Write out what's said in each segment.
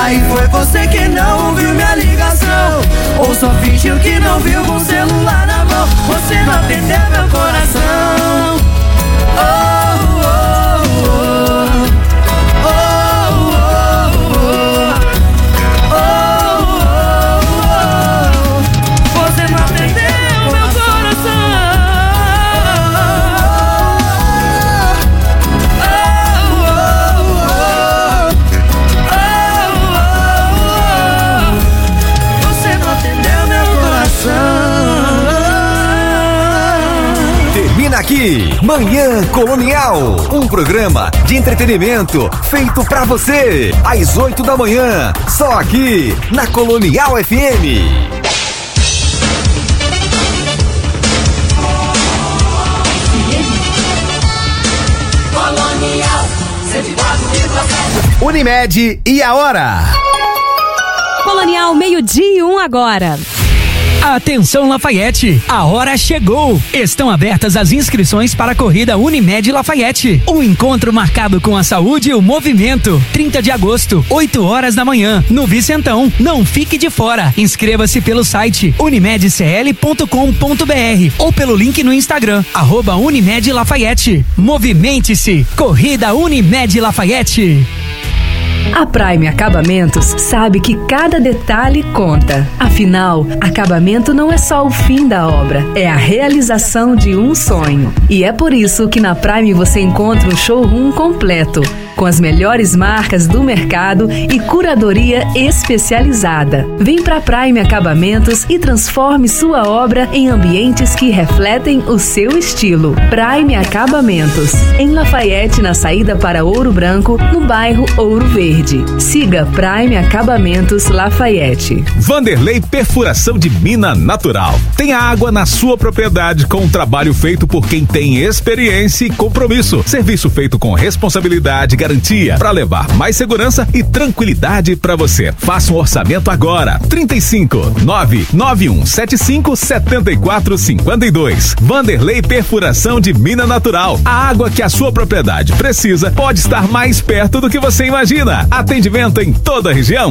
Aí foi você que não ouviu minha ligação, ou só fingiu que não viu com o celular na mão. Você não atendeu meu coração. Oh, oh, oh, oh, oh, oh, oh. Você não atendeu meu coração. Termina aqui, Manhã Colonial, um programa de entretenimento feito pra você, às 8 da manhã, só aqui na Colonial FM. Colonial 104,7. Unimed e a hora? Colonial, 12:01 agora. Atenção Lafayette, a hora chegou! Estão abertas as inscrições para a corrida Unimed Lafayette. O encontro marcado com a saúde e o movimento. 30 de agosto, 8 horas da manhã, no Vicentão. Não fique de fora. Inscreva-se pelo site unimedcl.com.br ou pelo link no Instagram, @Unimed Lafayette. Movimente-se! Corrida Unimed Lafayette. A Prime Acabamentos sabe que cada detalhe conta. Afinal, acabamento não é só o fim da obra, é a realização de um sonho. E é por isso que na Prime você encontra um showroom completo, com as melhores marcas do mercado e curadoria especializada. Vem pra Prime Acabamentos e transforme sua obra em ambientes que refletem o seu estilo. Prime Acabamentos, em Lafayette, na saída para Ouro Branco, no bairro Ouro Verde. Siga Prime Acabamentos Lafayette. Vanderlei Perfuração de Mina Natural. Tem água na sua propriedade com um trabalho feito por quem tem experiência e compromisso. Serviço feito com responsabilidade e garantia para levar mais segurança e tranquilidade para você. Faça um orçamento agora. 35-99175-7452. Vanderlei Perfuração de Mina Natural. A água que a sua propriedade precisa pode estar mais perto do que você imagina. Atendimento em toda a região.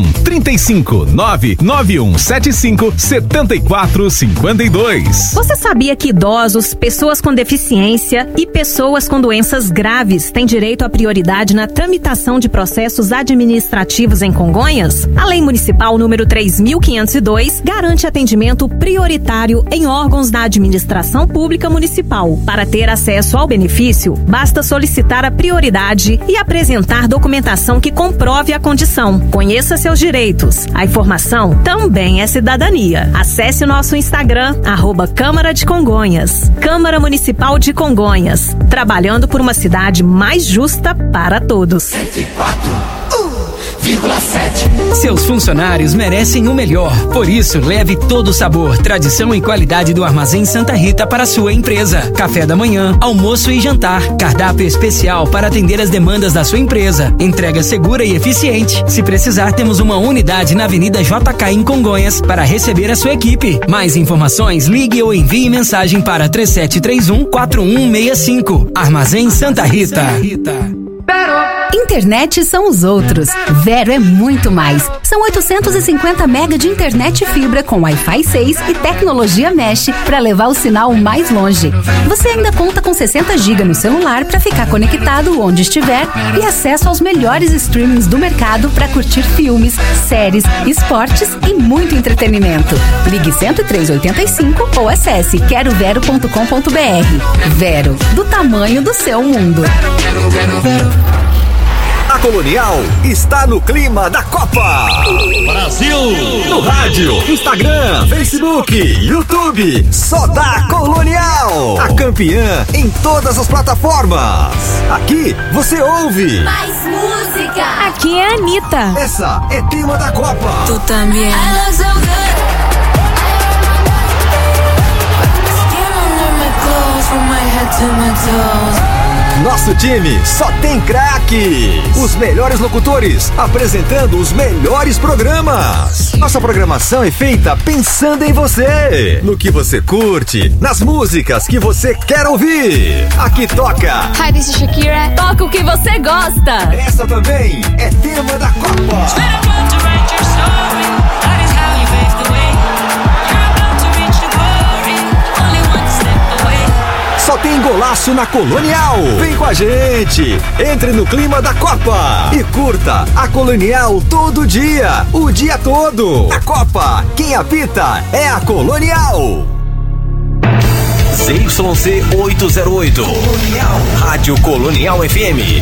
35-99175-7452. Você sabia que idosos, pessoas com deficiência e pessoas com doenças graves têm direito à prioridade na tramitação de processos administrativos em Congonhas? A Lei Municipal número 3.502 garante atendimento prioritário em órgãos da administração pública municipal. Para ter acesso ao benefício, basta solicitar a prioridade e apresentar documentação que comprove a condição. Conheça seus direitos. A informação também é cidadania. Acesse o nosso Instagram, @Câmara de Congonhas. Câmara Municipal de Congonhas. Trabalhando por uma cidade mais justa para todos. 104,7. Seus funcionários merecem o melhor. Por isso, leve todo o sabor, tradição e qualidade do Armazém Santa Rita para a sua empresa. Café da manhã, almoço e jantar. Cardápio especial para atender as demandas da sua empresa. Entrega segura e eficiente. Se precisar, temos uma unidade na Avenida JK em Congonhas para receber a sua equipe. Mais informações, ligue ou envie mensagem para 3731-4165. Armazém Santa Rita. Internet são os outros. Vero é muito mais. São 850 mega de internet fibra com Wi-Fi 6 e tecnologia Mesh para levar o sinal mais longe. Você ainda conta com 60 GB no celular para ficar conectado onde estiver e acesso aos melhores streamings do mercado para curtir filmes, séries, esportes e muito entretenimento. Ligue 10385 ou acesse querovero.com.br. Vero, do tamanho do seu mundo. A Colonial está no clima da Copa. Brasil! No rádio, Instagram, Facebook, YouTube. Só dá Colonial. A campeã em todas as plataformas. Aqui você ouve Mais música. Aqui é a Anitta. Essa é tema da Copa. Tu também. Nosso time só tem craques. Os melhores locutores apresentando os melhores programas. Nossa programação é feita pensando em você, no que você curte, nas músicas que você quer ouvir. Aqui toca Hi, this is Shakira. Toca o que você gosta. Essa também é tema da Copa. golaço na Colonial. Vem com a gente, entre no clima da Copa e curta a Colonial todo dia, o dia todo. A Copa, quem apita é a Colonial. ZYC 808, Colonial. Rádio Colonial FM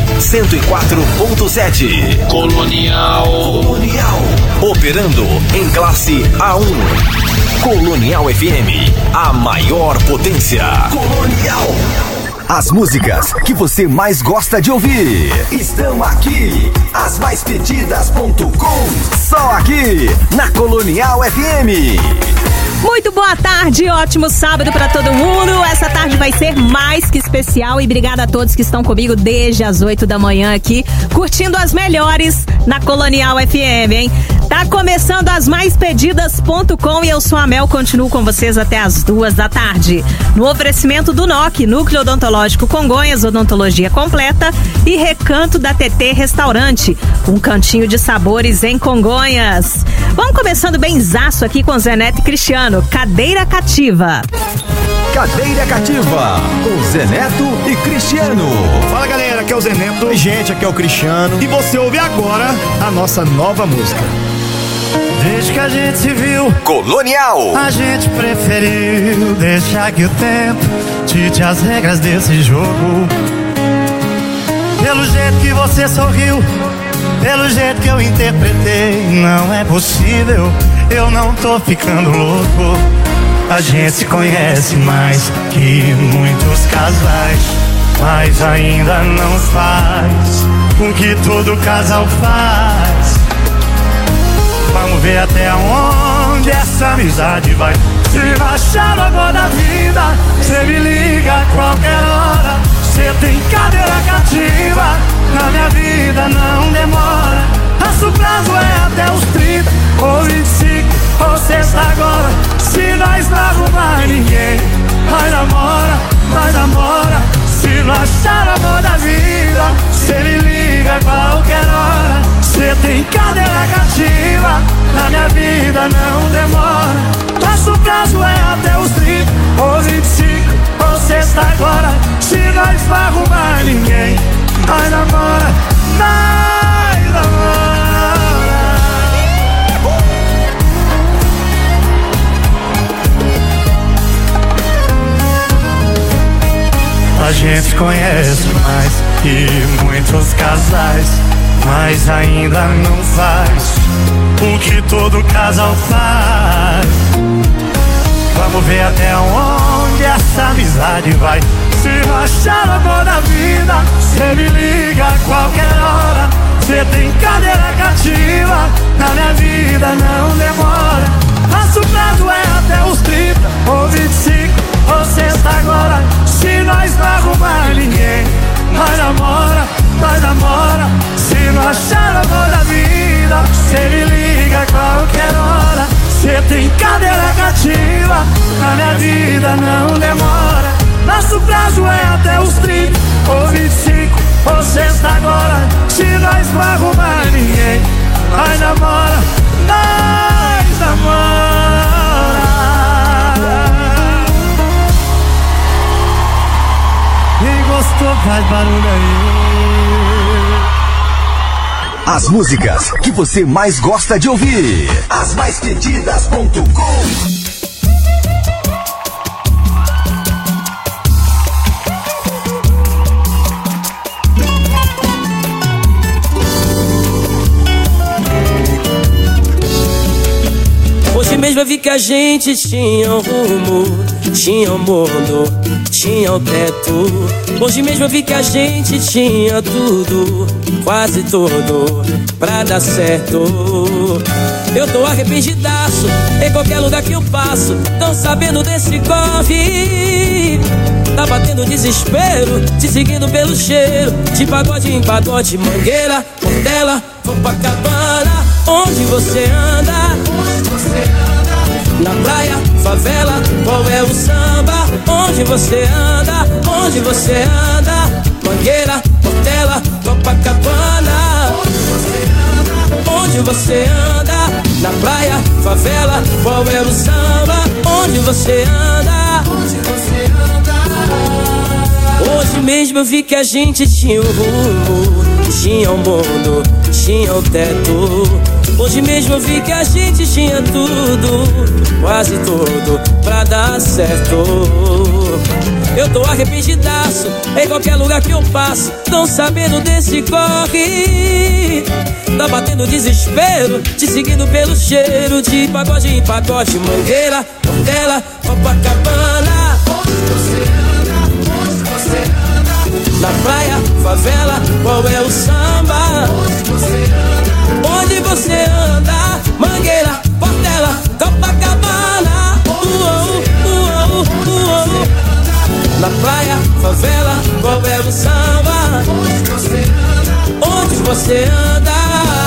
104.7. Colonial. Operando em classe A1. Colonial FM, a maior potência. Colonial. As músicas que você mais gosta de ouvir estão aqui. As mais pedidas.com. Só aqui na Colonial FM. Muito boa tarde, ótimo sábado pra todo mundo. Essa tarde vai ser mais que especial e obrigada a todos que estão comigo desde as 8 da manhã aqui, curtindo as melhores na Colonial FM, hein? Tá começando as maispedidas.com e eu sou a Mel, continuo com vocês até as 2 da tarde. No oferecimento do NOC, Núcleo Odontológico Congonhas, odontologia completa, e Recanto da TT Restaurante, um cantinho de sabores em Congonhas. Vamos começando benzaço aqui com Zé Neto e Cristiano, Cadeira Cativa. Cadeira Cativa, com Zé Neto e Cristiano. Fala galera, aqui é o Zé Neto. Oi gente, aqui é o Cristiano. E você ouve agora a nossa nova música. Desde que a gente se viu, Colonial, a gente preferiu deixar que o tempo dite as regras desse jogo. Pelo jeito que você sorriu, pelo jeito que eu interpretei, não é possível, eu não tô ficando louco. A gente se conhece mais que muitos casais, mas ainda não faz o que todo casal faz. Vamos ver até onde essa amizade vai. Se baixar agora da vida, cê me liga a qualquer hora. Cê tem cadeira cativa, na minha vida não demora. Nosso prazo é até os 30 ou 25 ou sexta agora. Se nós não arrumar ninguém, vai namora, vai namora. Se não achar amor da vida, cê me liga a qualquer hora. Cê tem cadeira cativa, na minha vida não demora. Nosso prazo é até os 30 ou 25 ou sexta agora. Se nós não arrumar ninguém, vai namora, vai namora. A gente conhece mais que muitos casais, mas ainda não faz o que todo casal faz. Vamos ver até onde essa amizade vai. Se não achar amor da vida, cê me liga a qualquer hora. Cê tem cadeira cativa, na minha vida não demora. Nosso prazo é até os 30 ou 25 ou sexta agora. Se nós não arrumar ninguém, vai namora, vai namora. Se não achar amor da vida, cê me liga a qualquer hora. Cê tem cadeira cativa, na minha vida não demora. Nosso prazo é até os 30 ou 25 ou sexta agora. Se nós não arrumar ninguém, vai namora, nós namora. Quem gostou faz barulho aí. As músicas que você mais gosta de ouvir. As maispedidas.com. Hoje mesmo eu vi que a gente tinha um rumo, tinha um mundo, tinha um teto. Hoje mesmo eu vi que a gente tinha tudo, quase tudo, pra dar certo. Eu tô arrependidaço, em qualquer lugar que eu passo, tão sabendo desse corre. Tá batendo desespero, te seguindo pelo cheiro, de pagode em pagode, Mangueira, Portela, Copacabana. Onde você anda? Na praia, favela, qual é o samba? Onde você anda? Onde você anda? Mangueira, Portela, Copacabana. Onde você anda? Na praia, favela, qual é o samba? Onde você anda? Onde você anda? Hoje mesmo eu vi que a gente tinha um rumo, tinha um mundo, tinha um teto. Hoje mesmo eu vi que a gente tinha tudo, quase tudo, pra dar certo. Eu tô arrependidaço, em qualquer lugar que eu passo, tão sabendo desse corre. Tá batendo desespero, te seguindo pelo cheiro de pagode em pagode, Mangueira, Portela, Copacabana. Onde você anda, onde você anda? Na praia, favela, qual é o samba? Onde você anda, onde você anda? Mangueira, Portela, Copacabana. Na praia, favela, qual é o samba? Onde você anda? Onde você anda?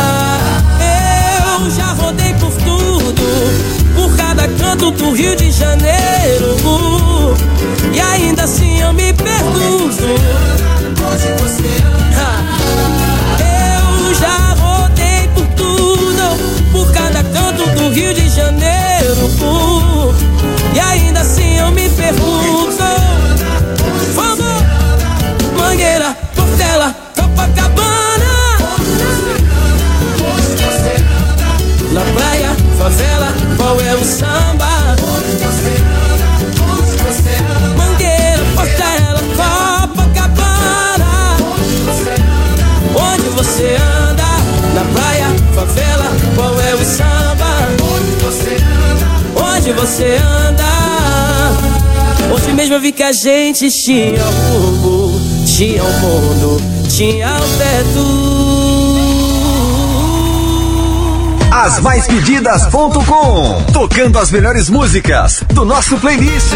Eu já rodei por tudo, por cada canto do Rio de Janeiro, e ainda assim eu me pergunto. Onde você anda? Eu já rodei por tudo, por cada canto do Rio de Janeiro, e ainda assim eu me pergunto. Vamos! Mangueira, Portela, Copacabana. Onde você anda? Na praia, favela, qual é o samba? Onde você anda? Onde você anda? Mangueira, Portela, Copacabana. Onde você anda? Onde você anda? Na praia, favela, qual é o samba? Onde você anda? Onde você anda? Hoje mesmo eu vi que a gente tinha rumo, tinha o mundo, tinha o teto. As mais pedidas.com, tocando as melhores músicas do nosso playlist.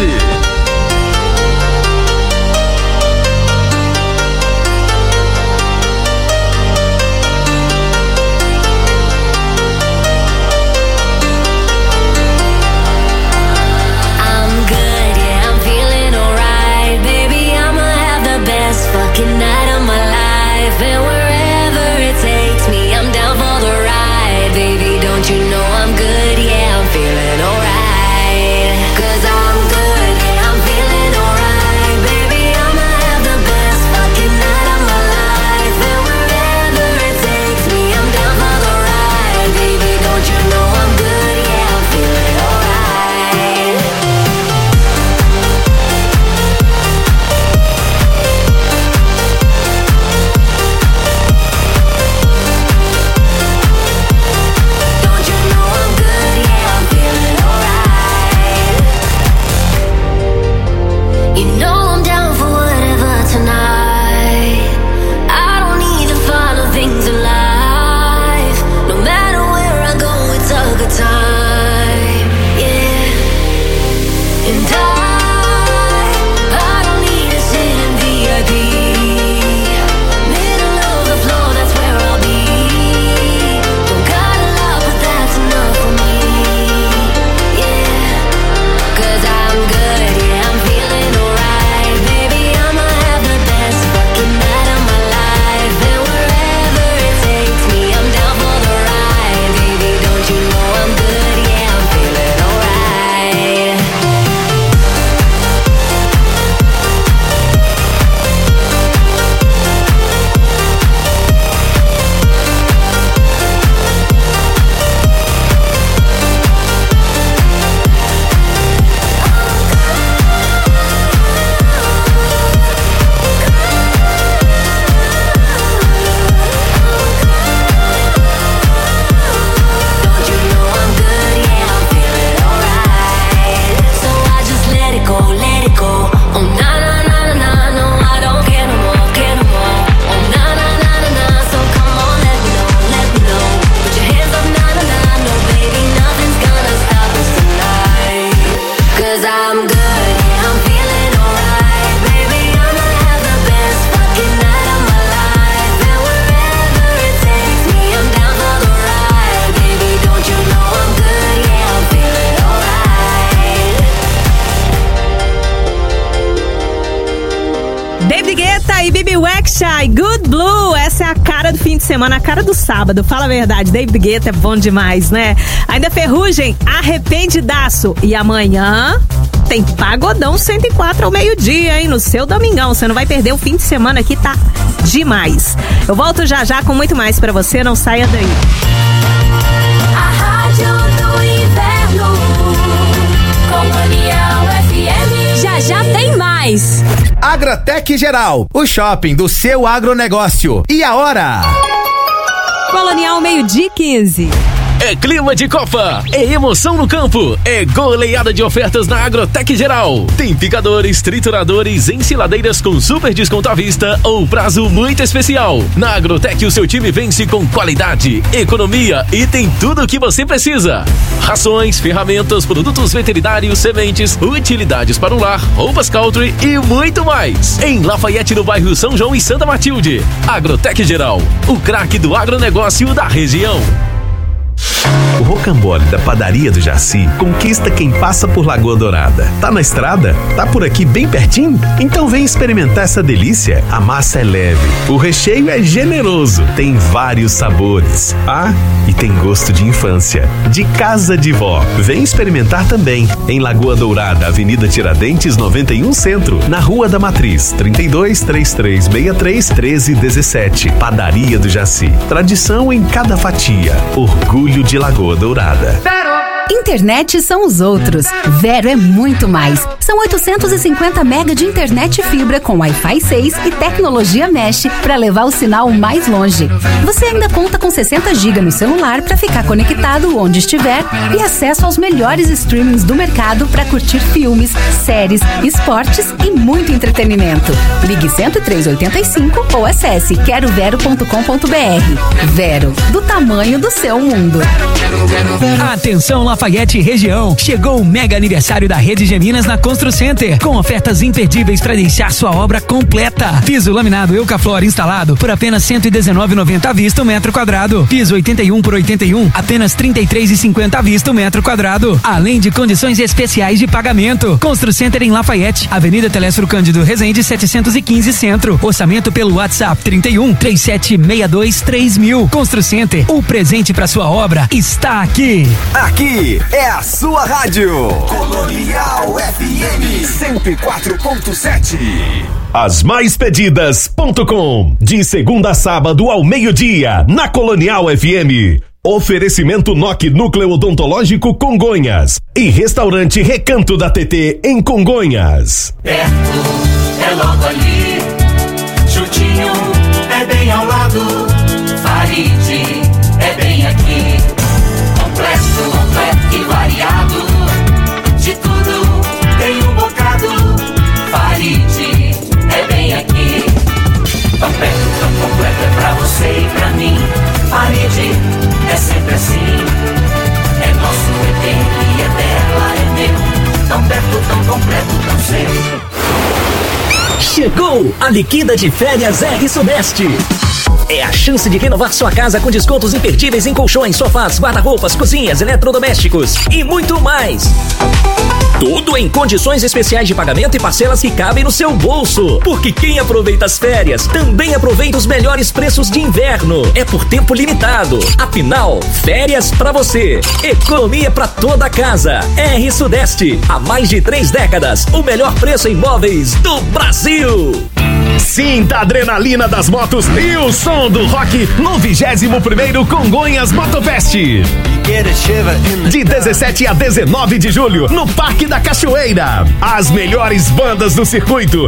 Good Blue, essa é a cara do fim de semana, a cara do sábado. Fala a verdade, David Guetta é bom demais, né? Ainda Ferrugem, Arrependidaço. E amanhã tem Pagodão 104 ao meio-dia, hein? No seu domingão. Você não vai perder o fim de semana aqui, tá demais. Eu volto já já com muito mais pra você, não saia daí. A Rádio do Inverno, Colonial FM. Já já tem mais. Agrotec Geral, o shopping do seu agronegócio. E a hora? Colonial, meio-dia 15. É clima de Copa, é emoção no campo, é goleada de ofertas na Agrotec Geral. Tem picadores, trituradores, ensiladeiras com super desconto à vista ou prazo muito especial. Na Agrotec o seu time vence com qualidade, economia e tem tudo o que você precisa. Rações, ferramentas, produtos veterinários, sementes, utilidades para o lar, roupas country e muito mais. Em Lafayette, no bairro São João e Santa Matilde. Agrotec Geral, o craque do agronegócio da região. O rocambole da Padaria do Jaci conquista quem passa por Lagoa Dourada. Tá na estrada? Tá por aqui bem pertinho? Então vem experimentar essa delícia. A massa é leve, o recheio é generoso, tem vários sabores. Ah, e tem gosto de infância, de casa de vó. Vem experimentar também. Em Lagoa Dourada, Avenida Tiradentes 91 Centro, na Rua da Matriz, 32-3363-1317. Padaria do Jaci. Tradição em cada fatia. Orgulho de Lagoa Dourada. Internet são os outros. Vero é muito mais. São 850 mega de internet fibra com Wi-Fi 6 e tecnologia Mesh para levar o sinal mais longe. Você ainda conta com 60 GB no celular para ficar conectado onde estiver e acesso aos melhores streamings do mercado para curtir filmes, séries, esportes e muito entretenimento. Ligue 10385 ou acesse querovero.com.br. Vero, do tamanho do seu mundo. Atenção, Lafayette região. Chegou o mega aniversário da Rede Geminas na Constru Center, com ofertas imperdíveis para deixar sua obra completa. Piso laminado Eucaflor instalado por apenas R$ 119,90 à vista o metro quadrado. Piso 81 por 81, apenas R$ 33,50 à vista o metro quadrado. Além de condições especiais de pagamento. Constru Center em Lafayette, Avenida Telésforo Cândido Rezende 715 Centro. Orçamento pelo WhatsApp 31 3762 3000. Constru Center, o presente para sua obra está aqui. Aqui é a sua rádio. Colonial FM 104.7. Asmaispedidas.com. De segunda a sábado ao meio-dia, na Colonial FM. Oferecimento NOC Núcleo Odontológico Congonhas e Restaurante Recanto da TT em Congonhas. Perto, é logo ali. Chutinho, é bem ao lado. Faride, é bem aqui. Completo e variado. De tudo tem um bocado. Faride, é bem aqui. Tão perto, tão completo é pra você e pra mim. Faride, é sempre assim. É nosso, é dele, é dela, é meu. Tão perto, tão completo, tão seu. Chegou a liquida de férias R Sudeste. É a chance de renovar sua casa com descontos imperdíveis em colchões, sofás, guarda-roupas, cozinhas, eletrodomésticos e muito mais. Tudo em condições especiais de pagamento e parcelas que cabem no seu bolso. Porque quem aproveita as férias também aproveita os melhores preços de inverno. É por tempo limitado. Afinal, férias pra você. Economia pra toda a casa. R Sudeste. Há mais de 3 décadas. O melhor preço em móveis do Brasil. Sinta a adrenalina das motos e o som do rock no 21º Congonhas Motofest. De 17 a 19 de julho, no Parque da Cachoeira. As melhores bandas do circuito.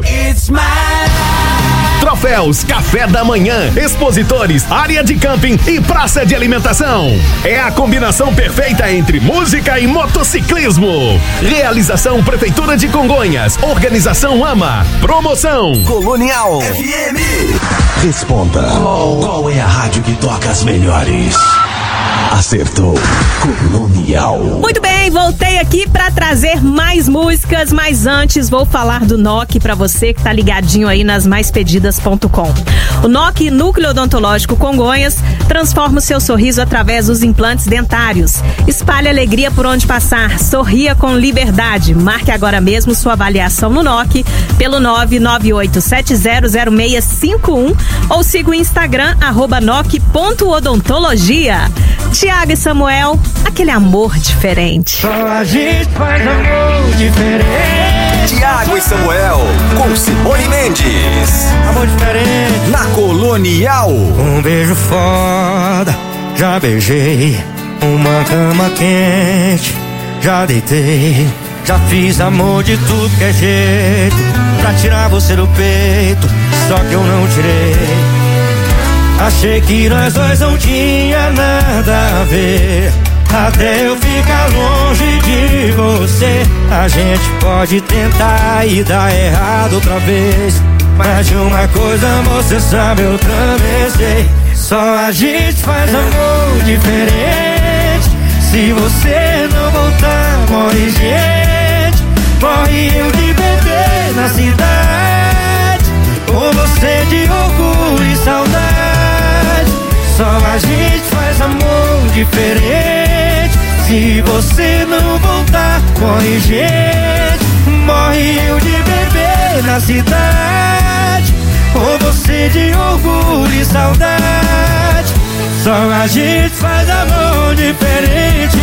Troféus, café da manhã, expositores, área de camping e praça de alimentação. É a combinação perfeita entre música e motociclismo. Realização Prefeitura de Congonhas. Organização AMA. Promoção Colonial FM. Responda. Qual é a rádio que toca as melhores? Acertou. Colonial. Muito bem, voltei aqui pra trazer mais músicas, mas antes vou falar do NOC pra você que tá ligadinho aí nas maispedidas.com. O NOC Núcleo Odontológico Congonhas transforma o seu sorriso através dos implantes dentários. Espalhe alegria por onde passar, sorria com liberdade. Marque agora mesmo sua avaliação no NOC pelo 998700651 ou siga o Instagram @noc.odontologia. Tiago e Samuel, aquele amor diferente. Só a gente faz amor diferente. Tiago e Samuel, com Simone Mendes. Amor diferente. Na Colonial. Um beijo foda, já beijei. Uma cama quente, já deitei. Já fiz amor de tudo que é jeito, pra tirar você do peito, só que eu não tirei. Achei que nós dois não tinha nada a ver, até eu ficar longe de você. A gente pode tentar e dar errado outra vez, mas de uma coisa você sabe, eu também sei. Só a gente faz amor diferente. Se você não voltar, morre gente. Morre eu de bebê na cidade, ou você de orgulho e saudade. Só a gente faz amor diferente. Se você não voltar, morre gente. Morre eu de bebê na cidade, ou você de orgulho e saudade. Só a gente faz amor diferente.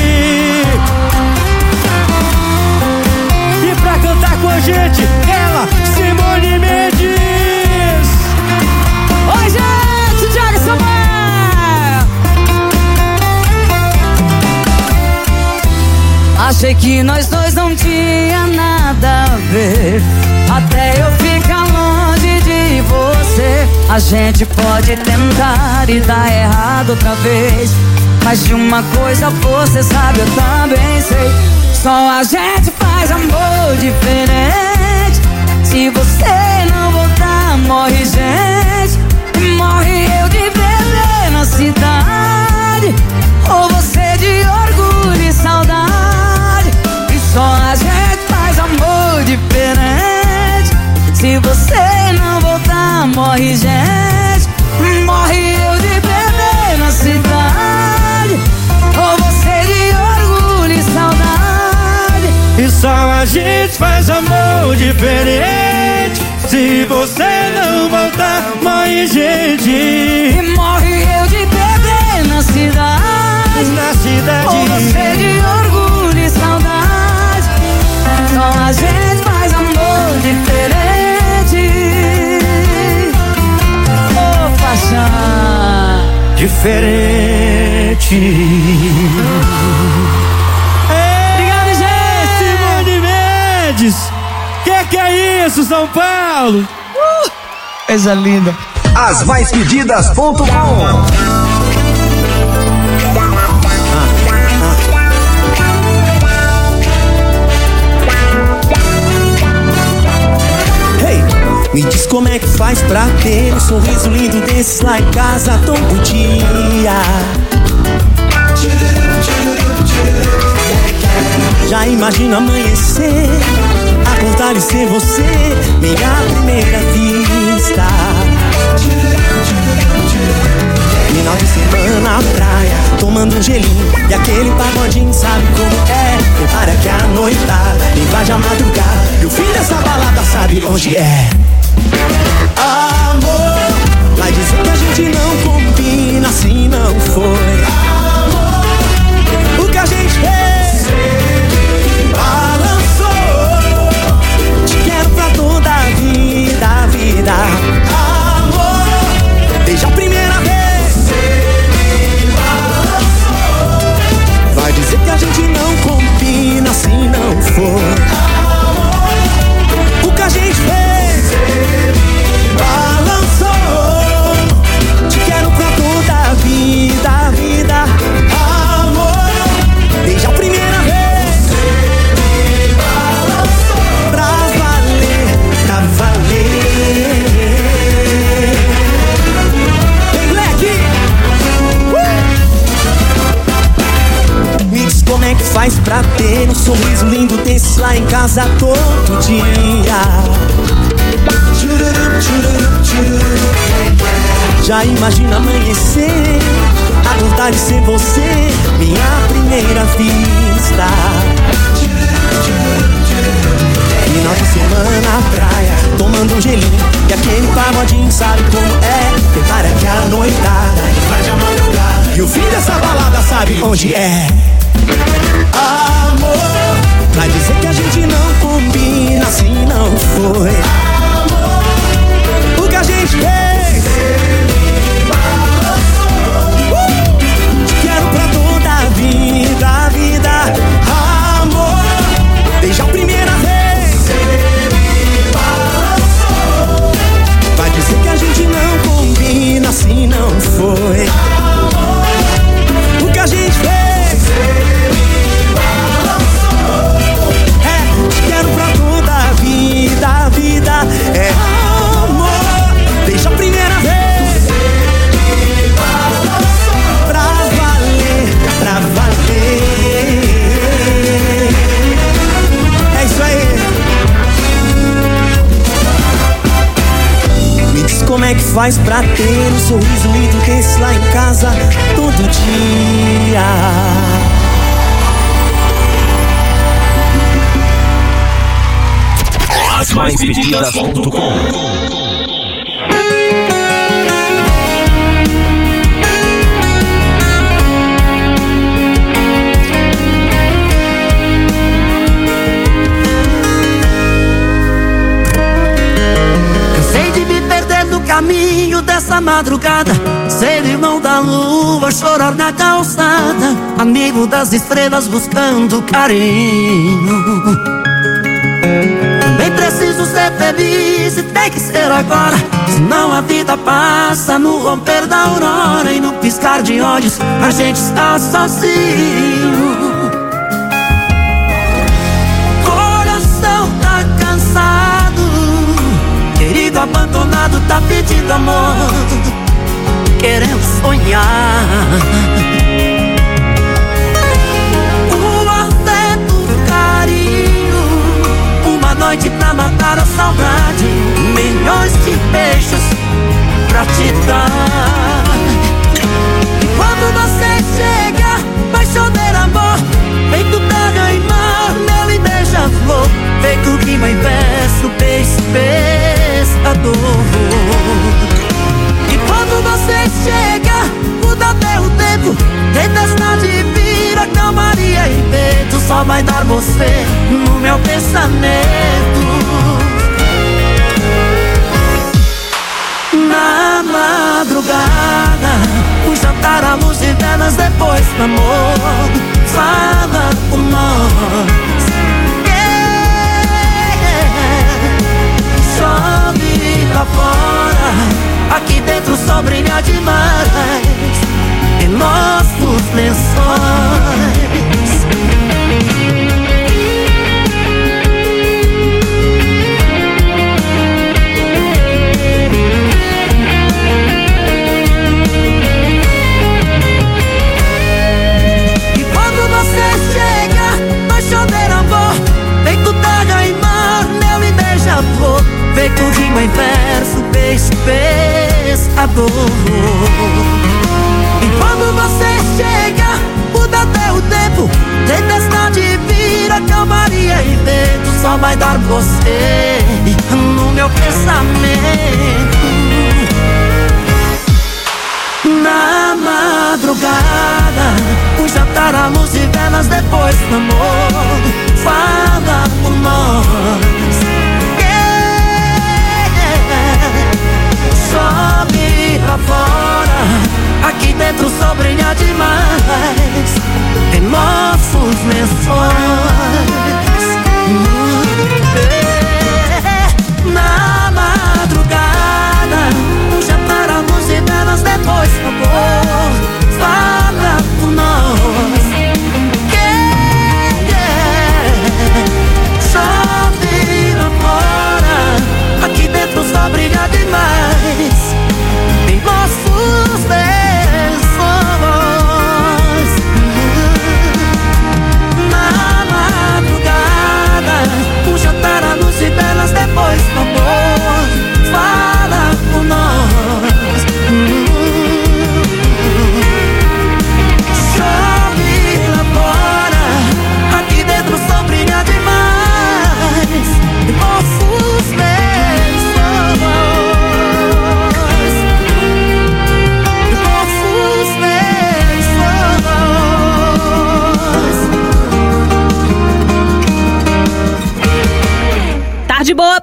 E pra cantar com a gente, ela, Simone Mendes. Oi, gente, Thiago e Samuel. Achei que nós dois não tinha nada a ver, até eu ficar longe de você. A gente pode tentar e dar errado outra vez, mas de uma coisa você sabe, eu também sei. Só a gente faz amor diferente. Se você não voltar, morre gente. Morre eu de bebê na cidade, ou você de orgulho e saudade. E só a gente faz amor diferente. Se você não voltar, morre gente. Morre eu de bebê na cidade, ou você de orgulho e saudade. E só a gente faz amor diferente. Se você não voltar, morre gente. E morre eu de bebê na cidade, ou você de orgulho e saudade. Só a gente faz amor diferente. Oh, paixão diferente. Obrigado, gente. Simone Mendes. Que é isso, São Paulo? Coisa linda. As mais pedidas.com. Me diz como é que faz pra ter um sorriso lindo desses lá em casa todo dia. Já imagino amanhecer, acordar e ser você, minha primeira vista. Final de semana na praia, tomando um gelinho e aquele pagodinho, sabe como é? Prepara que a noitada invade a madrugada e o fim dessa balada sabe onde é. Amor, vai dizer que a gente não combina, assim não foi. Amor, o que a gente fez, balançou. Te quero pra toda a vida, vida. Amor, desde a primeira vez, vai dizer que a gente não combina, assim não foi. Amor, o que a gente fez, balançou. Te quero pra toda a vida, vida. Amor, desde a primeira vez, balançou. Pra valer, pra valer. Vem, moleque! Me diz como é que faz pra ter um sorriso lindo desses lá em casa todo dia. Já imagina amanhecer, acordar e ser você, minha primeira vista. Final de semana na praia, tomando um gelinho e aquele pagodinho, sabe como é? Prepara que a noitada invade a madrugada e o fim dessa balada sabe onde é. Amor, Vai dizer que a gente não combina, assim não foi. O que a gente fez, te quero pra toda a vida, vida. Amor, desde a primeira vez. Vai dizer que a gente não combina, assim não foi. O que a gente fez, te quero pra toda a vida, vida. É amor, desde a primeira vez. Pra valer, pra valer. É isso aí. Me diz como é que faz pra ter um sorriso lindo desse lá em casa todo dia. As mais pedidas.com. Caminho dessa madrugada, ser irmão da lua, chorar na calçada, amigo das estrelas buscando carinho. Também preciso ser feliz e tem que ser agora, senão a vida passa no romper da aurora e no piscar de olhos a gente está sozinho. Coração tá cansado, querido abandonado tá pedindo amor, querendo sonhar. O afeto, o carinho, uma noite pra matar a saudade, milhões de beijos pra te dar. E quando você chega, vai chover amor, feito terra e mar, mel e beija-flor, feito rima em verso, pescador. E quando você chega, muda até o tempo, tempestade vira calmaria e vento, só vai dar você no meu pensamento. Na madrugada, um jantar à luz de velas depois do amor, fala por nós. Chove lá fora, aqui dentro só brilha demais em nossos lençóis. E quando você chega, vai chover amor, feito terra e mar, mel e beija-flor, feito rima em verso, pescador. E quando você chega, muda até o tempo, tempestade vira calmaria e vento, só vai dar você no meu pensamento. Na madrugada, um jantar à luz de velas depois do amor, fala por nós. Chove lá fora, aqui dentro só brilha demais em nossos lençóis. Na madrugada, um jantar à luz de velas depois do amor, fala por nós.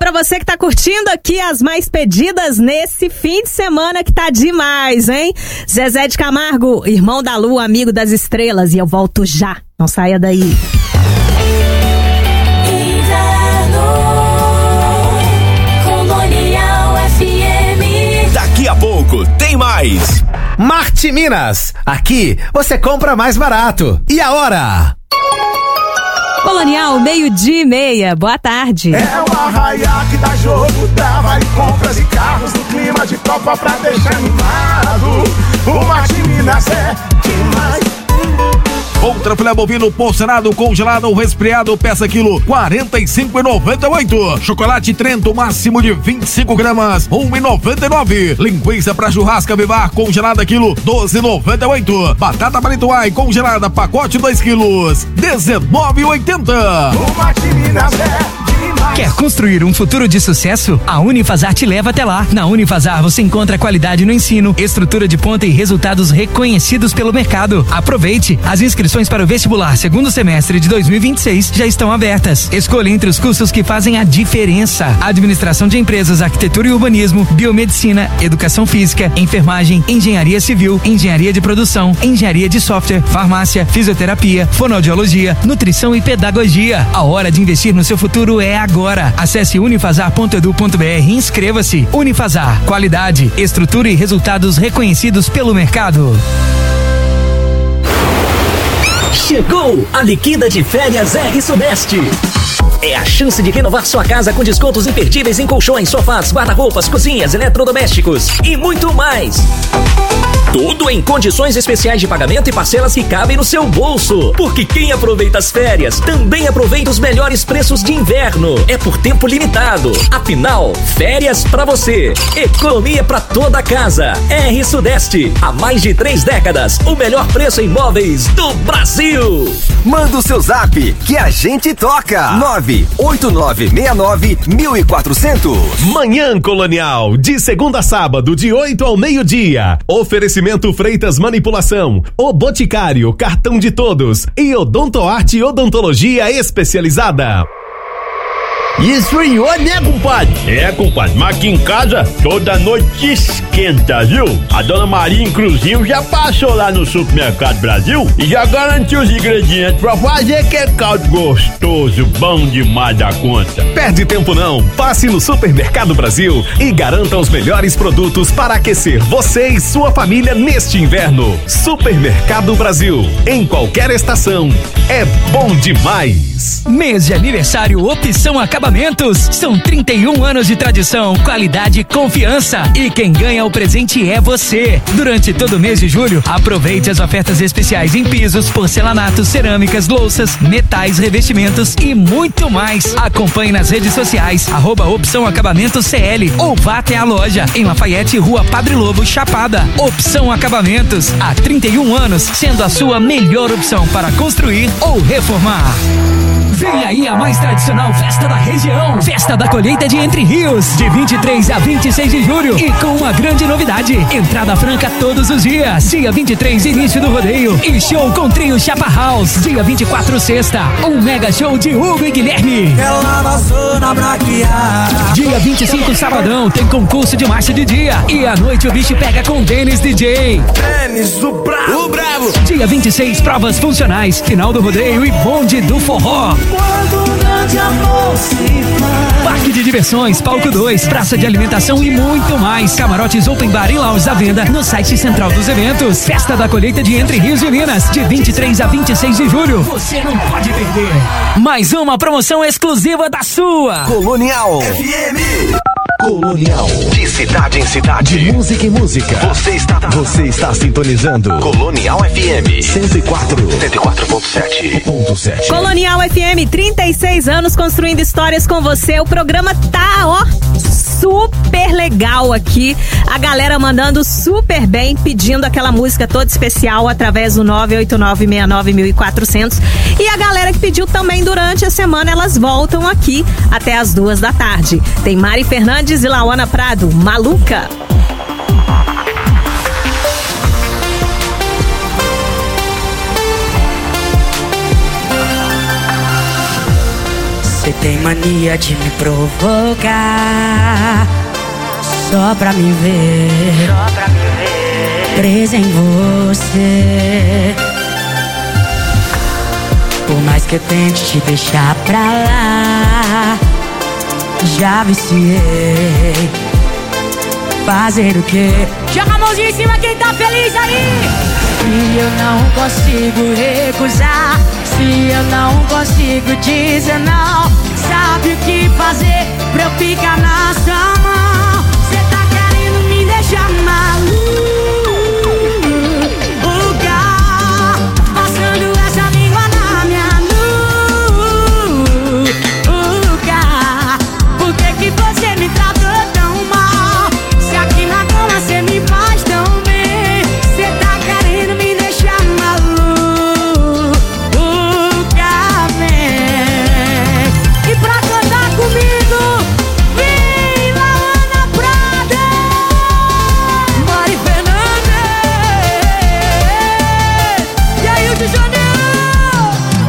pra você que tá curtindo aqui as mais pedidas nesse fim de semana que tá demais, hein? Zezé de Camargo, Irmão da Lua, Amigo das Estrelas, e eu volto já. Não saia daí. Daqui a pouco tem mais. Marte Minas, aqui você compra mais barato. E a hora? Colonial, 12:30. Boa tarde. É o arraiá que dá jogo, dá vale compras e carros no clima de Copa pra deixar animado. O Marte Minas é demais. Outra filé bovino porcionado, congelado ou resfriado, peça quilo R$45,98. Chocolate Trento, máximo de 25 gramas, R$1,99. Linguiça pra churrasca Vivar, congelada quilo R$12,98. Batata Palituai, congelada, pacote 2 quilos, R$19,80. O Marte Minas é Quer construir um futuro de sucesso? A Unifazar te leva até lá. Na Unifazar você encontra qualidade no ensino, estrutura de ponta e resultados reconhecidos pelo mercado. Aproveite! As inscrições para o vestibular segundo semestre de 2026 já estão abertas. Escolha entre os cursos que fazem a diferença: administração de empresas, arquitetura e urbanismo, biomedicina, educação física, enfermagem, engenharia civil, engenharia de produção, engenharia de software, farmácia, fisioterapia, fonoaudiologia, nutrição e pedagogia. A hora de investir no seu futuro é agora. Acesse unifazar.edu.br e inscreva-se. Unifazar, qualidade, estrutura e resultados reconhecidos pelo mercado. Chegou a Liquida de Férias R Sudeste. É a chance de renovar sua casa com descontos imperdíveis em colchões, sofás, guarda-roupas, cozinhas, eletrodomésticos e muito mais. Tudo em condições especiais de pagamento e parcelas que cabem no seu bolso. Porque quem aproveita as férias também aproveita os melhores preços de inverno. É por tempo limitado. Afinal, férias pra você. Economia pra toda a casa. R Sudeste. Há mais de 3 décadas. O melhor preço em imóveis do Brasil. Manda o seu zap que a gente toca. 98969-1400. Manhã Colonial, de segunda a sábado, de 8 ao meio-dia. Oferecimento Freitas Manipulação, O Boticário, Cartão de Todos e Odontoarte Odontologia Especializada. Esfriou, né, compadre? É, compadre, mas aqui em casa toda noite esquenta, viu? A dona Maria, inclusive, já passou lá no Supermercado Brasil e já garantiu os ingredientes pra fazer aquele caldo gostoso, bom demais da conta. Perde tempo não, passe no Supermercado Brasil e garanta os melhores produtos para aquecer você e sua família neste inverno. Supermercado Brasil, em qualquer estação, é bom demais. Mês de aniversário Opção Acabamentos. São 31 anos de tradição, qualidade e confiança. E quem ganha o presente é você. Durante todo o mês de julho, aproveite as ofertas especiais em pisos, porcelanatos, cerâmicas, louças, metais, revestimentos e muito mais. Acompanhe nas redes sociais, @Opção Acabamentos CL, ou vá até a loja em Lafayette, Rua Padre Lobo, Chapada. Opção Acabamentos, há 31 anos, sendo a sua melhor opção para construir ou reformar. Vem aí a mais tradicional festa da região, Festa da Colheita de Entre Rios, de 23 a 26 de julho, e com uma grande novidade: entrada franca todos os dias. Dia 23, início do rodeio e show com trio Chapa House. Dia 24, sexta, um mega show de Hugo e Guilherme. Ela vazou na braquear. Dia 25, sabadão, tem concurso de marcha de dia, e à noite o bicho pega com Denis DJ. Denis, o bravo. Dia 26, provas funcionais, final do rodeio e bonde do forró. Quando um grande amor se faz. Parque de diversões, palco 2, praça de alimentação e muito mais. Camarotes open bar e lounge à venda no site central dos eventos. Festa da Colheita de Entre Rios e Minas, de 23 a 26 de julho. Você não pode perder. Mais uma promoção exclusiva da sua Colonial FM. Colonial. De cidade em cidade. De música em música. Você está sintonizando Colonial FM 104.7. Colonial FM, 36 anos construindo histórias com você. O programa tá, ó, super legal aqui. A galera mandando super bem, pedindo aquela música toda especial através do 989691400. E a galera que pediu também durante a semana, elas voltam aqui até as 2 da tarde. Tem Mari Fernandes e Lauana Prado, Maluca. Você tem mania de me provocar só pra me ver, presa em você. Por mais que eu tente te deixar pra lá, já viciei. Fazer o quê? Joga a mãozinha em cima quem tá feliz aí. Se eu não consigo recusar, se eu não consigo dizer não, sabe o que fazer pra eu ficar na sua mão? Cê tá querendo me deixar maluca, passando essa língua na minha nuca. Por que que você me tratou tão mal? Se aqui na cama cê me faz tão bem. Cê tá querendo me deixar maluca, vem. E pra cantar comigo, vem lá Ana Prada, Mari Fernandes, e aí o de Janeiro.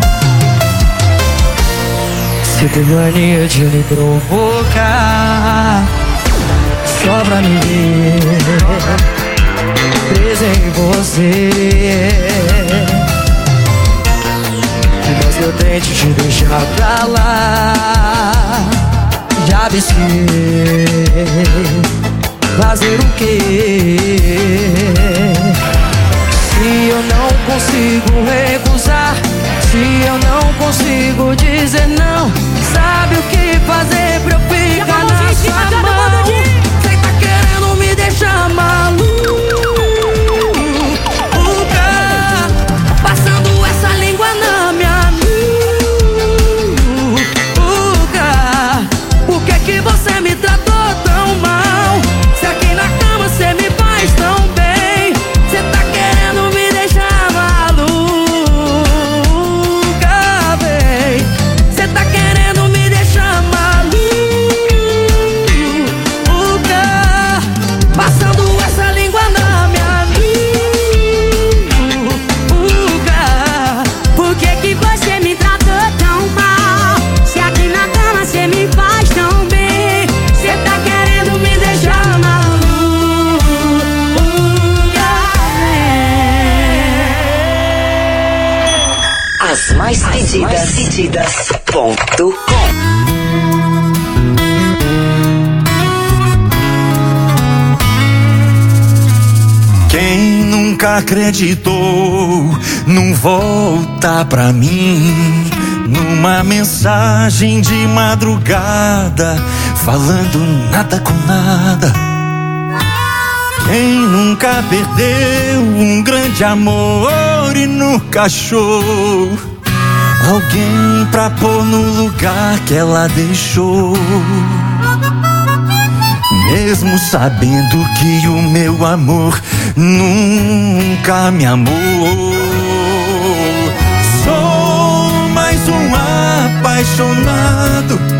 Cê tem mania de me provocar só pra me ver, presa em você. Mas eu tente te deixar pra lá, já viciei. Fazer o quê? Se eu não consigo recusar, se eu não consigo dizer não, sabe o que fazer pra eu ficar na sua mão? Cê tá querendo me deixar maluca, passando essa língua na minha nuca. Por que que você me tratou tão mal? Se aqui na cama cê me faz tão bem. Cê tá querendo me deixar maluca, bem. Cê tá querendo me deixar maluca, passando essa língua na minha nuca. Por que que você me tratou tão mal? Se aqui na cama cê me faz tão bem. Cê tá querendo me deixar maluca. As mais pedidas.com. Quem nunca acreditou num volta pra mim, numa mensagem de madrugada, falando nada com nada. Quem nunca perdeu um grande amor e nunca achou alguém pra pôr no lugar que ela deixou, mesmo sabendo que o meu amor nunca me amou. Sou mais um apaixonado,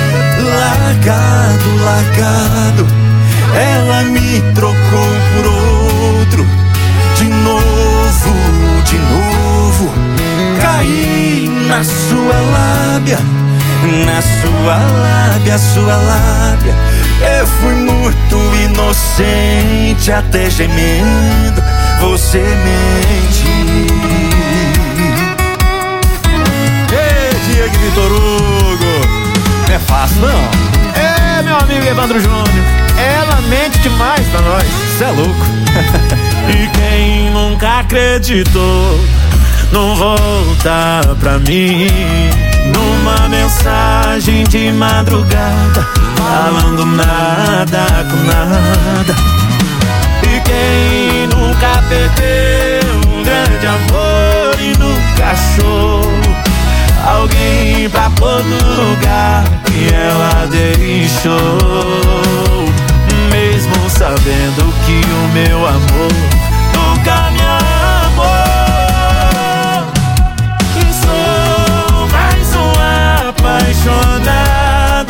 largado. Ela me trocou por outro, de novo. Caí na sua lábia, sua lábia. Eu fui muito inocente, até gemendo você mente. Ei, Diego Vitor Hugo, não é fácil não. É, meu amigo Evandro Júnior, ela mente demais pra nós, cê é louco. E quem nunca acreditou não volta pra mim, numa mensagem de madrugada, falando nada com nada. E quem nunca perdeu um grande amor e nunca achou alguém pra pôr no lugar que ela deixou, mesmo sabendo que o meu amor nunca me amou. Sou mais um apaixonado,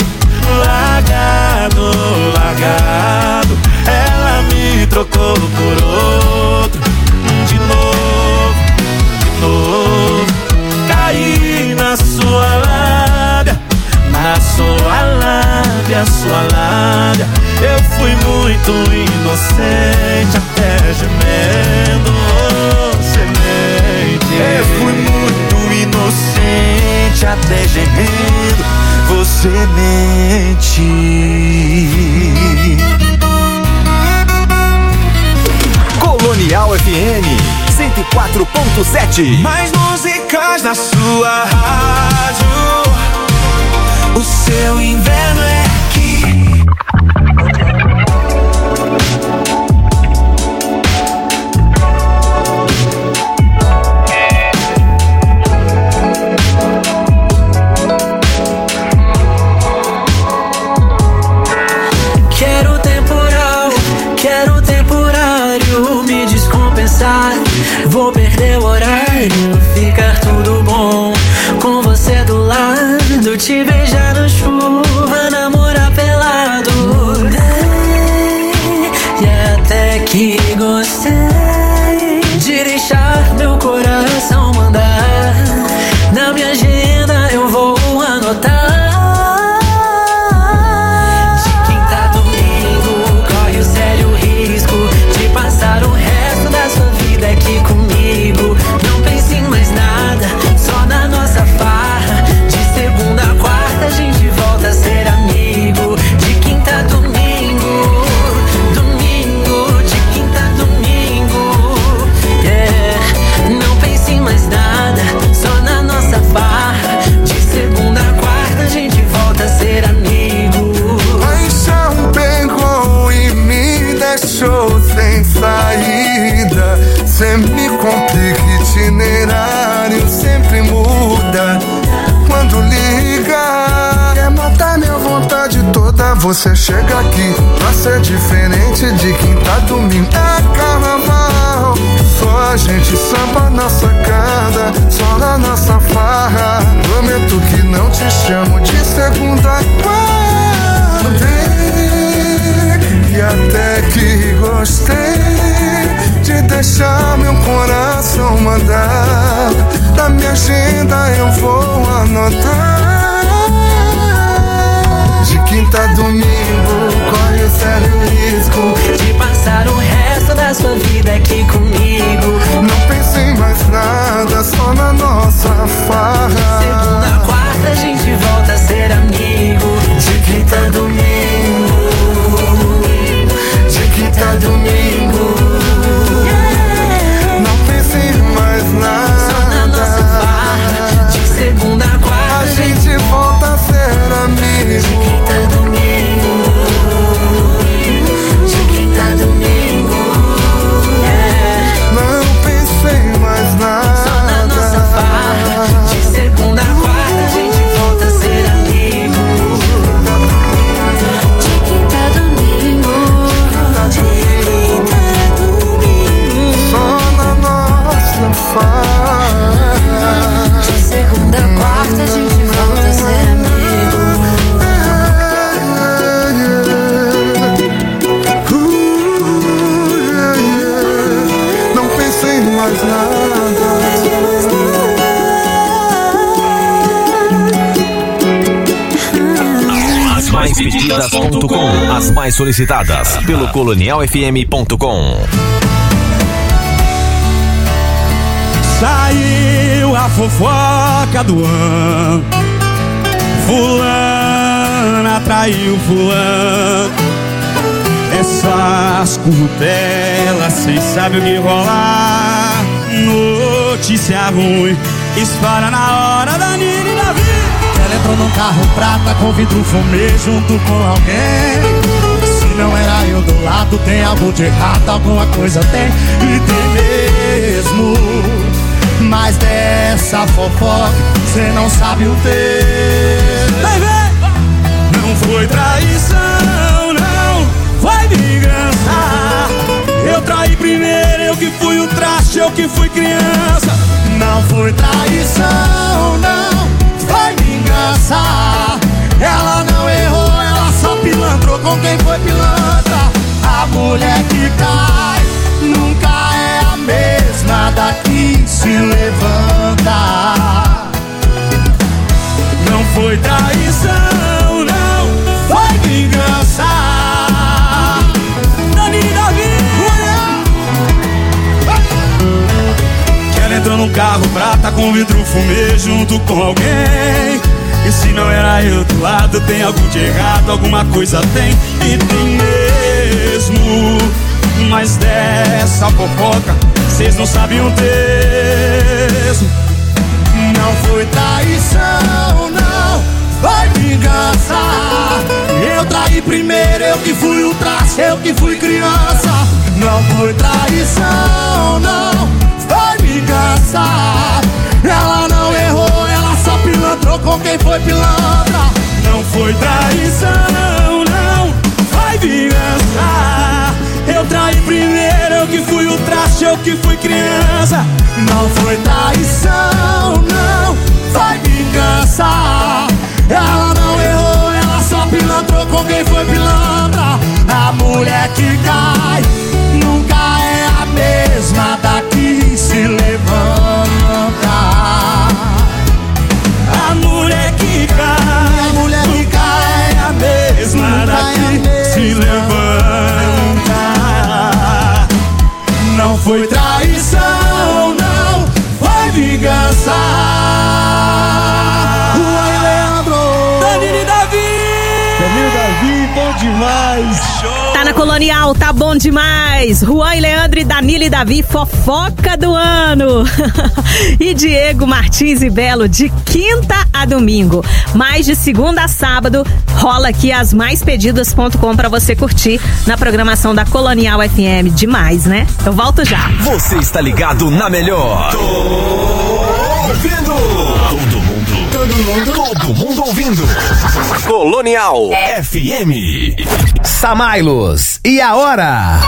largado. Ela me trocou por outro, de novo. muito inocente, até gemendo você mente. Eu fui muito inocente, até gemendo você mente. Colonial FM 104.7. Mais músicas na sua rádio. O seu inverno é aqui. Quero temporário, me descompensar. Vou perder o horário, ficar tudo bom com você do lado, te beijar na chuva, namorar pelado. Mudei, e até que gostei de deixar meu coração mandar. Na minha agenda eu vou anotar. Passar o resto da sua vida aqui comigo. Não pense em mais nada, só na nossa farra. De segunda a quarta a gente volta a ser amigo. De quinta a domingo, domingo, de quinta a domingo. Yeah. Não pense em mais nada, só na nossa farra. De segunda a quarta a gente volta a ser amigo. Paixão pegou e me deixou sem saída. Cê me complica, itinerário sempre muda. Quando liga, quer matar minha vontade toda. Você chega aqui pra ser diferente de quinta a domingo. É carnaval, só a gente samba na sacada, só na nossa farra. Prometo que não te chamo de segunda a quarta. E até que gostei de deixar meu coração mandar. Da minha agenda eu vou anotar. De quinta a domingo corre o sério risco de passar o resto da sua vida aqui comigo. Não pense em mais nada, só na nossa farra. Segunda a quarta a gente volta a ser amigo. De quinta a domingo, de quinta a domingo. Yeah. Não pense em mais nada, só na nossa farra. De segunda a quarta a gente volta a ser amigo. De quinta a domingo, de quinta a domingo. Yeah. Não pense em mais nada, só na nossa farra. De segunda a quarta a gente volta a ser amigo. De quinta a domingo, de quinta a domingo. Só na nossa farra. De segunda a quarta a gente volta a ser amigo. Não pensei em mais nada. As mais pedidas.com, as mais solicitadas pelo colonialfm.com. Saiu a fofoca do ano. Fulana traiu fulano. Essas curtelas cês sabem o que rolar. Notícia ruim espalha na hora da Nina e da vida. Ela entrou num carro prata com vidro fumê junto com alguém. Se não era eu do lado, tem algo de errado, alguma coisa tem. E tem mesmo. Mas dessa fofoca cê não sabe o texto. Não foi traição, não foi vingança. Eu traí primeiro, eu que fui o traste, eu que fui criança. Não foi traição, não foi vingança. Ela não errou, ela só pilantrou com quem foi pilantra. A mulher que cai nunca é a mesma daqui se levanta. Não foi traição, não foi vingança. prata com vidro fumê junto com alguém. E se não era eu do lado, tem algo de errado, alguma coisa tem, e tem mesmo. Mas dessa fofoca, cês não sabem um terço. Não foi traição, não, foi vingança. Eu traí primeiro, eu que fui o traço, eu que fui criança. Não foi traição, não, foi vingança. Ela não errou, ela só pilantrou com quem foi pilantra. Não foi traição, não, foi vingança. Eu traí primeiro, eu que fui o traste, eu que fui criança. Não foi traição, não, foi vingança. Ela não errou, ela só pilantrou com quem foi pilantra. A mulher que cai nunca é a mesma daqui se levanta. A mulher que cai, nunca é a mesma daqui se levanta. Não foi traição, não, foi vingança. Juan Leandro, Danilo e Davi. Danilo e Davi, bom demais. Show. Tá na Colonial, tá bom demais. Juan e Leandro e Danilo e Davi, fofoca do ano. E Diego Martins e Belo, de quinta a domingo. Mais de segunda a sábado, rola aqui as maispedidas.com pra você curtir na programação da Colonial FM. Demais, né? Eu volto já. Você está ligado na melhor. Tô ouvindo. Todo mundo ouvindo. Colonial FM. Samailos, e a hora?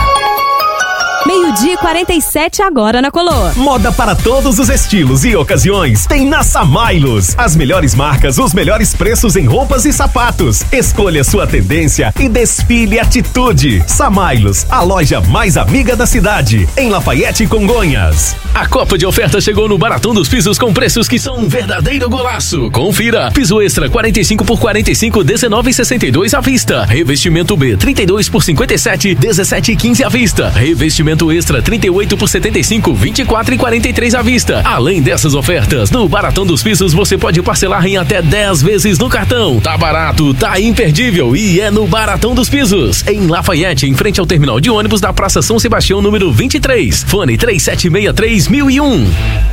12:47 agora na Colô. Moda para todos os estilos e ocasiões tem na Samailos. As melhores marcas, os melhores preços em roupas e sapatos. Escolha sua tendência e desfile atitude. Samailos, a loja mais amiga da cidade, em Lafayette e Congonhas. A Copa de Oferta chegou no Baratão dos Pisos com preços que são um verdadeiro golaço. Confira. Piso extra 45 por 45, 19,62 à vista. Revestimento B 32 por 57, 17,15 à vista. Revestimento extra 38 por 75, 24,43 à vista. Além dessas ofertas, no Baratão dos Pisos você pode parcelar em até 10 vezes no cartão. Tá barato, tá imperdível e é no Baratão dos Pisos, em Lafayette, em frente ao terminal de ônibus da Praça São Sebastião, número 23. Fone 3763-1001.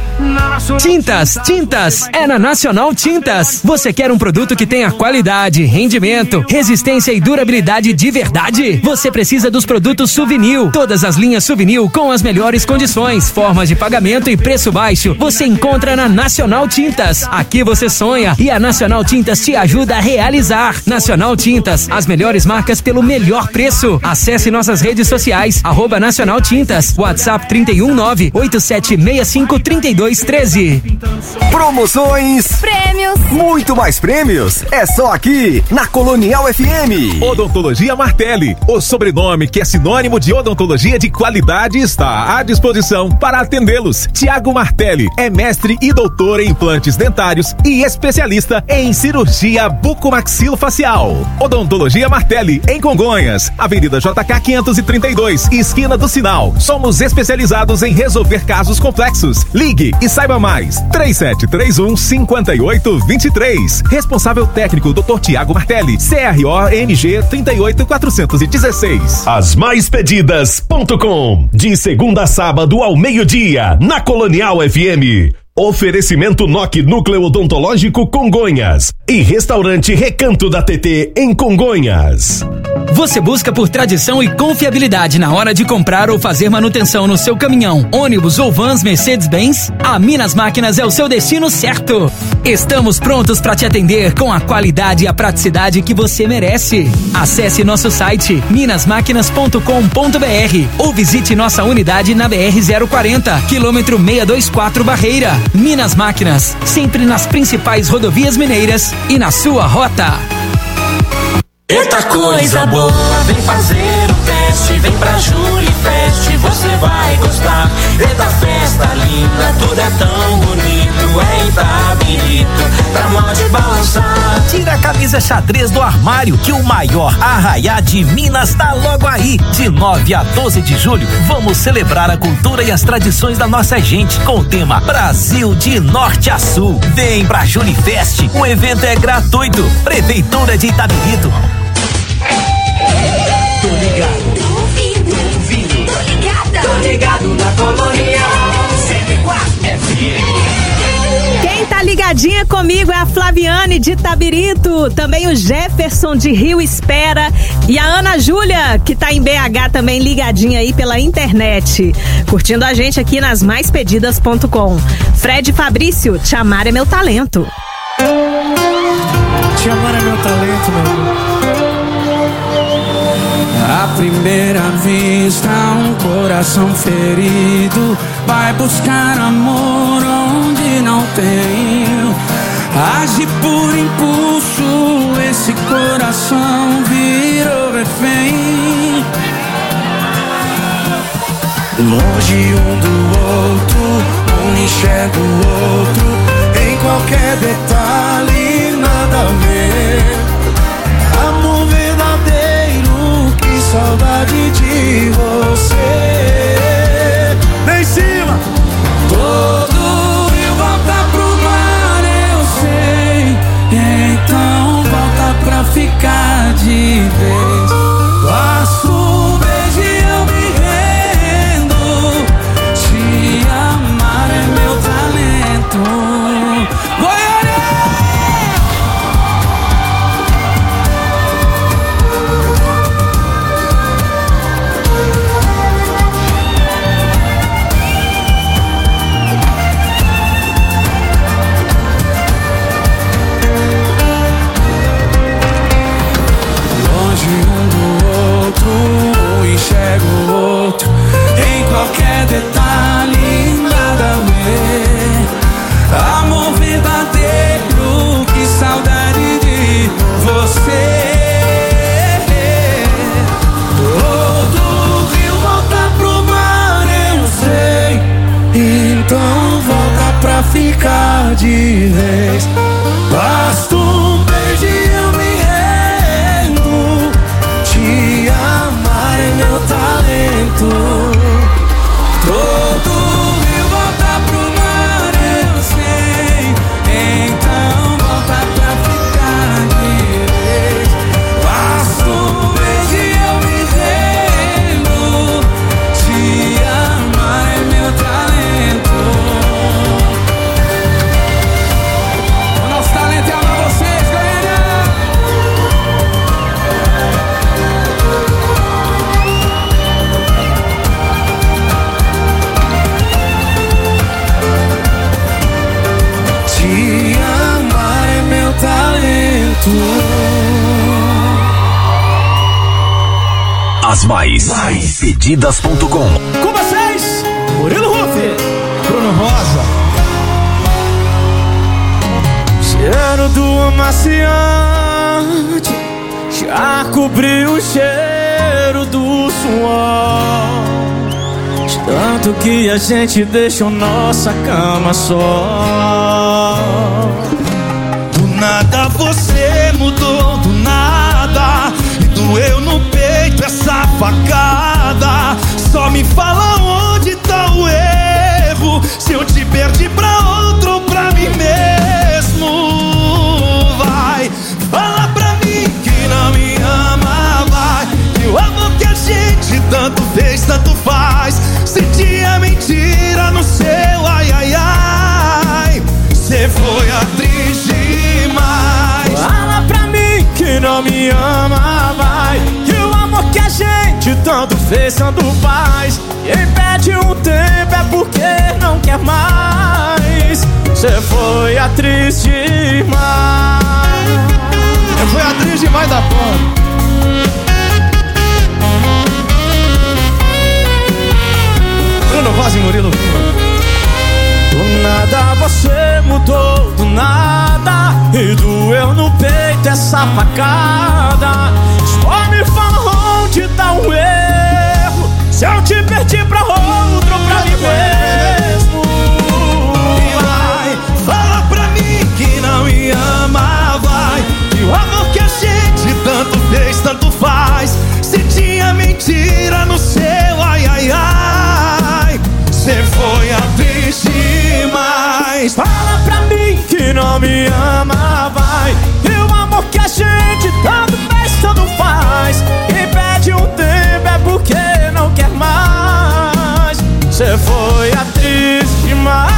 Tintas, é na Nacional Tintas. Você quer um produto que tenha qualidade, rendimento, resistência e durabilidade de verdade? Você precisa dos produtos Souvenir. Todas as linhas Souvenir com as melhores condições, formas de pagamento e preço baixo, você encontra na Nacional Tintas. Aqui você sonha e a Nacional Tintas te ajuda a realizar. Nacional Tintas, as melhores marcas pelo melhor preço. Acesse nossas redes sociais, @Nacional Tintas, WhatsApp 319-8765-3213. Promoções, prêmios, muito mais prêmios. É só aqui na Colonial FM. Odontologia Martelli, o sobrenome que é sinônimo de odontologia de qualidade, está à disposição para atendê-los. Tiago Martelli é mestre e doutor em implantes dentários e especialista em cirurgia bucomaxilofacial. Odontologia Martelli, em Congonhas, Avenida JK 532, esquina do Sinal. Somos especializados em resolver casos complexos. Ligue e saiba mais. 3731-5823. Responsável técnico Dr. Tiago Martelli, CRO-MG 38416. Asmaispedidas.com. De segunda a sábado ao meio-dia, na Colonial FM. Oferecimento NOC Núcleo Odontológico Congonhas e Restaurante Recanto da TT em Congonhas. Você busca por tradição e confiabilidade na hora de comprar ou fazer manutenção no seu caminhão, ônibus ou vans Mercedes-Benz? A Minas Máquinas é o seu destino certo. Estamos prontos para te atender com a qualidade e a praticidade que você merece. Acesse nosso site minasmáquinas.com.br ou visite nossa unidade na BR-040, quilômetro 624 Barreira. Minas Máquinas, sempre nas principais rodovias mineiras e na sua rota. Eita coisa boa, vem fazer o teste, vem pra Júri Fest, você vai gostar. Eita festa linda, tudo é tão bonito, é Itabirito, pra moda de balançar. Tira a camisa xadrez do armário, que o maior arraiá de Minas tá logo aí. De 9 a 12 de julho, vamos celebrar a cultura e as tradições da nossa gente com o tema Brasil de Norte a Sul. Vem pra Junifest, o evento é gratuito. Prefeitura de Itabirito. Tô ligado. Tô ouvindo. Tô ligada. Tô ligado na Colonial 104 FM. Quem tá ligadinha comigo é a Flaviane de Itabirito, também o Jefferson de Rio Espera e a Ana Júlia, que tá em BH também ligadinha aí pela internet, curtindo a gente aqui nas maispedidas.com. Fred Fabrício, Te Amar é Meu Talento. Te amar é meu talento, meu amor. À primeira vista, um coração ferido vai buscar amor onde não tem. Age por impulso, esse coração virou refém. Longe um do outro, um enxerga o outro, em qualquer detalhe, nada a ver. Amor verdadeiro, que saudade de você. Lá em cima! Todo rio volta pro mar, eu sei. Então volta pra ficar de vez. Passo um beijo e eu me rendo. Te amar é meu talento. Enxergo o outro, em qualquer detalhe, nada a ver. Amor verdadeiro, que saudade de você. Todo rio volta pro mar, eu sei. Então volta pra ficar de vez. Basta um beijo e eu me rendo. Te amar é meu talento. Todo rio volta pro mar, eu sei. Então volta pra ficar de vez. Basta um beijo e eu me rendo. Te amar é meu talento. O nosso talento é amar vocês, galera. As mais pedidas.com. Com vocês, Murilo Rufi, Bruno Rosa. Cheiro do amaciante já cobriu o cheiro do suor. De tanto que a gente deixou nossa cama só. Do nada você mudou, do nada. E doeu no peito essa facada. Só me fala onde tá o erro. Se eu te perdi pra outro ou pra mim mesmo. Vai, fala pra mim que não me ama, vai. Que o amor que a gente tanto fez, tanto faz. Senti a mentira no seu ai, ai, ai. Cê foi atriz demais. Fala pra mim que não me ama, vai. Que o amor que a gente tanto fez, tanto faz. Quem pede um tempo é porque não quer mais. Cê foi atriz demais. Eu fui atriz demais da porra. Bruno Rosa e Murilo. Do nada você mudou, do nada. E doeu no peito essa facada. Só me fala onde tá o erro. Se eu te perdi pra outro ou pra mim mesmo. E vai, fala pra mim que não me ama, vai. Fala pra mim que não me ama, vai. E o amor que a gente tanto fez, tanto faz. Quem pede um tempo é porque não quer mais. Cê foi atriz demais.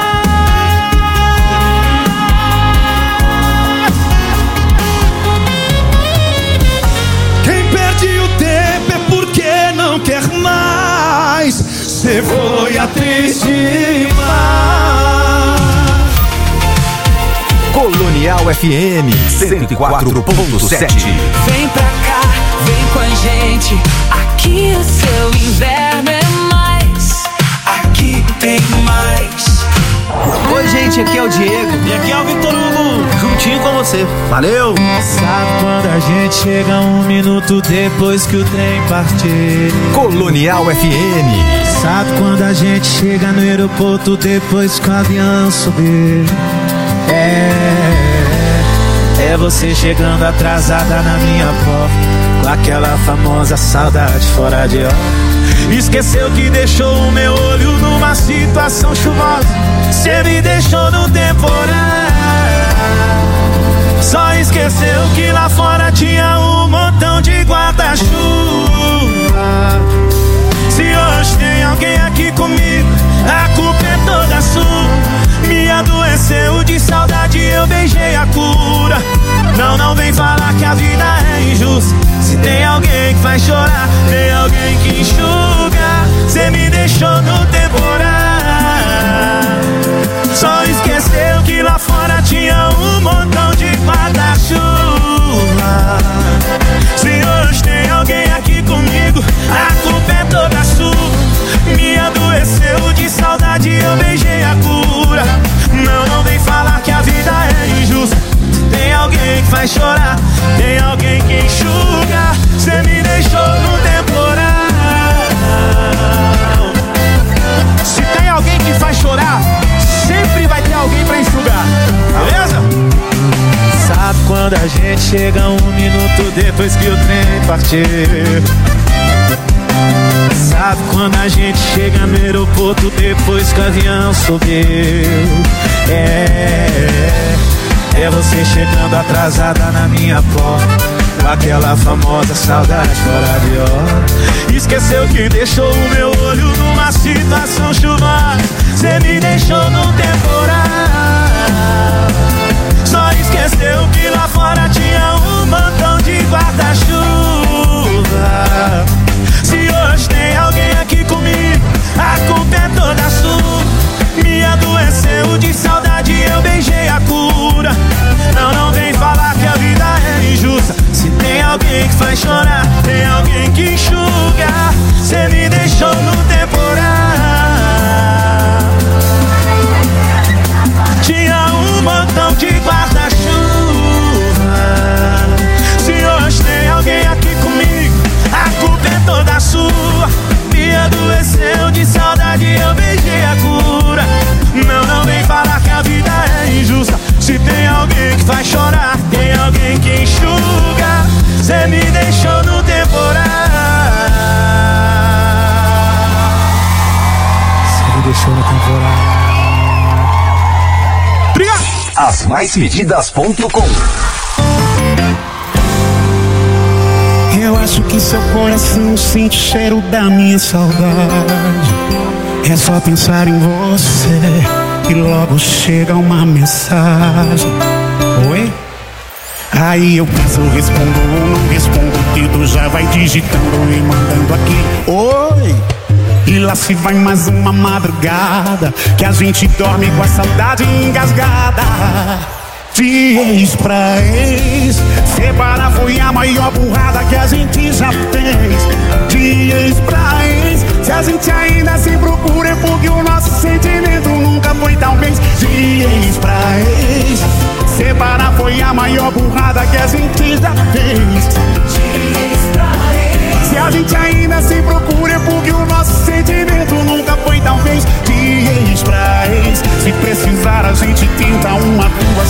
Quem perde o tempo é porque não quer mais. Cê foi atriz demais. Colonial FM 104.7. Vem pra cá, vem com a gente. Aqui o seu inverno é mais. Aqui tem mais. Oi, gente, aqui é o Diego. E aqui é o Vitor Hugo. Juntinho com você. Valeu! Sabe quando a gente chega 1 minuto depois que o trem partir? Colonial FM. Sabe quando a gente chega no aeroporto depois que o avião subir? É você chegando atrasada na minha porta, com aquela famosa saudade fora de hora. Esqueceu que deixou o meu olho numa situação chuvosa. Cê me deixou no temporal. Só esqueceu que lá fora tinha um montão de guarda-chuva. Se hoje tem alguém aqui comigo, a culpa é toda sua. Me adoeceu de saudade, eu beijei a cura. Não vem falar que a vida é injusta. Se tem alguém que faz chorar, tem alguém que enxuga. Cê me deixou no temporal. Só esqueceu que lá fora tinha um montão de guarda-chuva. Se hoje tem alguém aqui comigo, a culpa é toda sua. Me adoeceu de saudade, eu beijei a cura. Não vem falar que a vida é injusta. Tem alguém que faz chorar, tem alguém que enxuga. Cê me deixou no temporal. Se tem alguém que faz chorar, sempre vai ter alguém pra enxugar. Beleza? Sabe quando a gente chega 1 minuto depois que o trem partiu? Sabe quando a gente chega no aeroporto depois que o avião subiu? É você chegando atrasada na minha porta, com aquela famosa saudade fora de hora. Esqueceu que deixou o meu olho numa situação chuvosa. Cê me deixou no temporal. Só esqueceu que lá fora tinha um montão de guarda-chuva. Se hoje tem alguém aqui comigo, a culpa é toda sua. Me adoeceu de saudade, eu beijei a cura. Não vem falar que a vida é injusta. Se tem alguém que faz chorar, tem alguém que enxuga. Cê me deixou no temporal. Tinha um montão de guarda-chuva. Se hoje tem alguém aqui comigo, a culpa é toda sua. Me adoeceu de saudade, eu beijei a cura. Não vem falar que a vida é injusta. Se tem alguém que faz chorar, tem alguém que enxuga. Cê me deixou no temporal. Cê me deixou no temporal. Asmaismedidas.com. Eu acho que seu coração sente o cheiro da minha saudade. É só pensar em você e logo chega uma mensagem. Oi? Aí eu penso, respondo ou não respondo. O dedo já vai digitando e mandando aqui. Oi! E lá se vai mais uma madrugada que a gente dorme com a saudade engasgada. De ex pra ex, separar foi a maior burrada que a gente já fez. De ex pra ex, se a gente ainda se procura é porque o nosso sentimento nunca foi talvez. De ex pra ex, separar foi a maior burrada que a gente já fez. De ex pra ex, se a gente ainda se procura é porque o nosso sentimento nunca foi talvez. De ex pra ex, se precisar a gente tenta uma